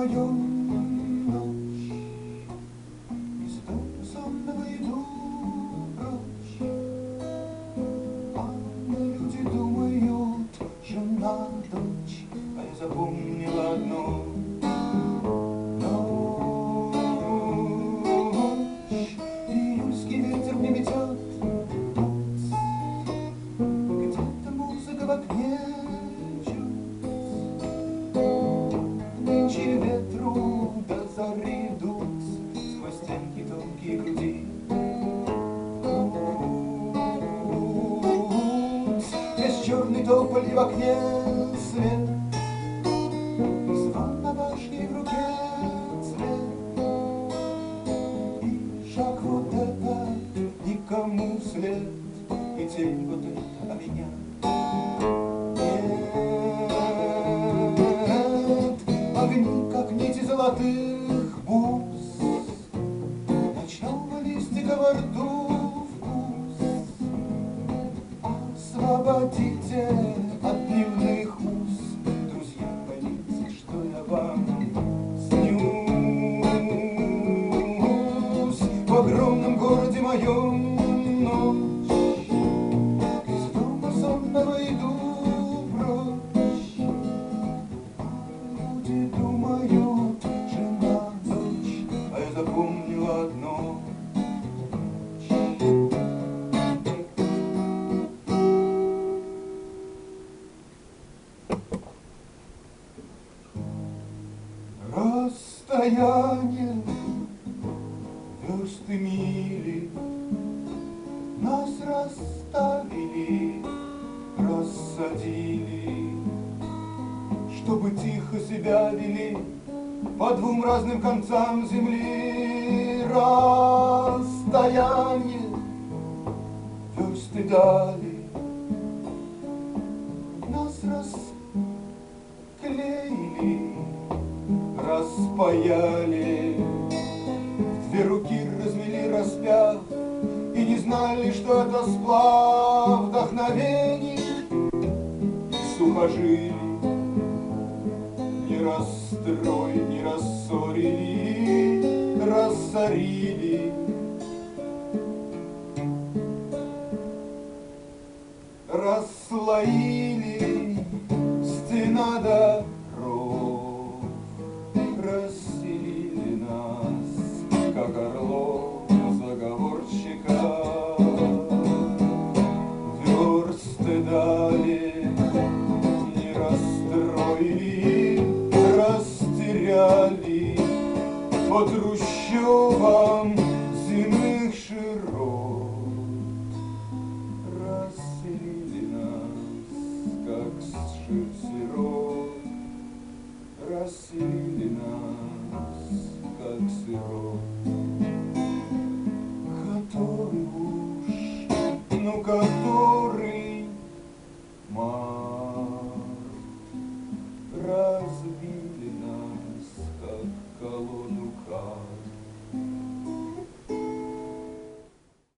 моем ночь, из дома сонного иду прочь, а люди думают, жена, дочь, а я запомнила одно. Ночь, июльский ветер мне метет, где-то музыка в окне. Нынче ветру до зари идут сквозь стенки тонкие груди. Есть черный тополь и в окне свет, и звон на башне в руке цвет, и шаг вот этот никому след, и тень вот эта, а меня огни, как нити золотых бус, ночного листика во рту вкус. Освободите от дневных уз, друзья, поймите, что я вам снюсь. В огромном городе моем ночь, из дома сонного иду. Думают, жена, дочь, а я запомнила одно. Расстояние, версты мили нас расставили, рассадили, чтобы тихо себя вели по двум разным концам земли. Расстояние, версты дали, нас расклеили, распаяли, в две руки развели распят, и не знали, что это сплав вдохновений и сухожилий. Не расстрой, не рассорили, рассорили. Расслоили стена дорог, расселили нас, как орлов заговорщика. Версты дали, не расстроили, растеряли по трущобам земных широт. Расселили нас, как с